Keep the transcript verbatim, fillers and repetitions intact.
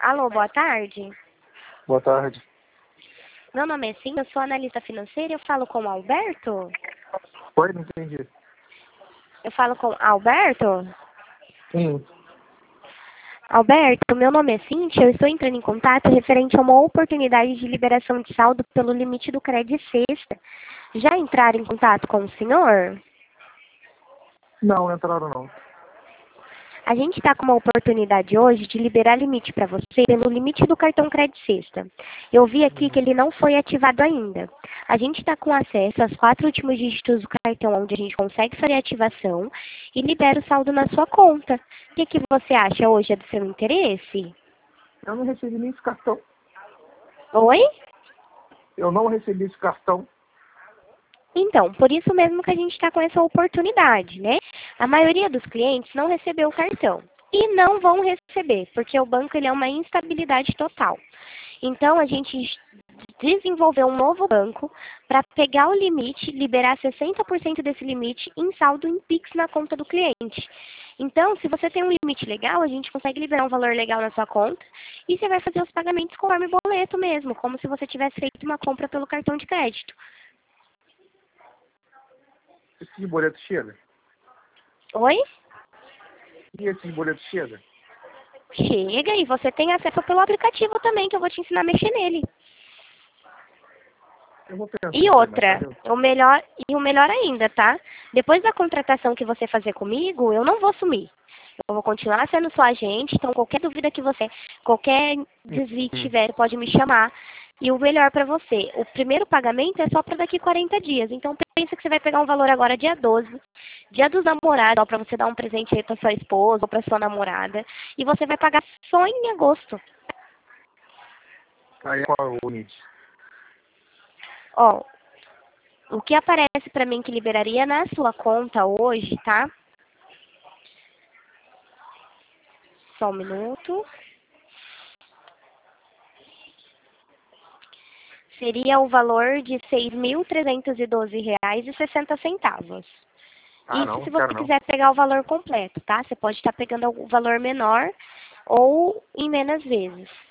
Alô, boa tarde. Boa tarde. Meu nome é Sim, eu sou analista financeira, eu falo com o Alberto? Oi, não entendi. Eu falo com Alberto? Sim. Alberto, meu nome é Cíntia, eu estou entrando em contato referente a uma oportunidade de liberação de saldo pelo limite do crédito sexta. Já entraram em contato com o senhor? Não, entraram não. A gente está com uma oportunidade hoje de liberar limite para você pelo limite do cartão crédito sexta. Eu vi aqui que ele não foi ativado ainda. A gente está com acesso aos quatro últimos dígitos do cartão, onde a gente consegue fazer a ativação e libera o saldo na sua conta. O que, que você acha hoje é do seu interesse? Eu não recebi nem esse cartão. Oi? Eu não recebi esse cartão. Então, por isso mesmo que a gente está com essa oportunidade, né? A maioria dos clientes não recebeu o cartão. E não vão receber, porque o banco ele é uma instabilidade total. Então, a gente desenvolveu um novo banco para pegar o limite, liberar sessenta por cento desse limite em saldo em Pix na conta do cliente. Então, se você tem um limite legal, a gente consegue liberar um valor legal na sua conta e você vai fazer os pagamentos conforme boleto mesmo, como se você tivesse feito uma compra pelo cartão de crédito. Esse de boleto chega? Oi? E esse de boleto chega? Chega e você tem acesso pelo aplicativo também, que eu vou te ensinar a mexer nele. Eu vou pensar. E mais outra, tarde eu- o melhor, e o melhor ainda, tá? Depois da contratação que você fazer comigo, eu não vou sumir. Eu vou continuar sendo sua agente, então qualquer dúvida que você, qualquer desvio que tiver, pode me chamar. E o melhor para você, o primeiro pagamento é só para daqui quarenta dias. Então pensa que você vai pegar um valor agora dia doze, dia dos namorados, para você dar um presente aí para sua esposa ou para sua namorada, e você vai pagar só em agosto. Aí qual é o limite? Ó, o que aparece para mim que liberaria na sua conta hoje, tá? Só um minuto. Seria o valor de seis mil trezentos e doze reais e sessenta centavos. Ah, Isso não, se você quero não. quiser pegar o valor completo, tá? Você pode estar pegando o valor menor ou em menos vezes.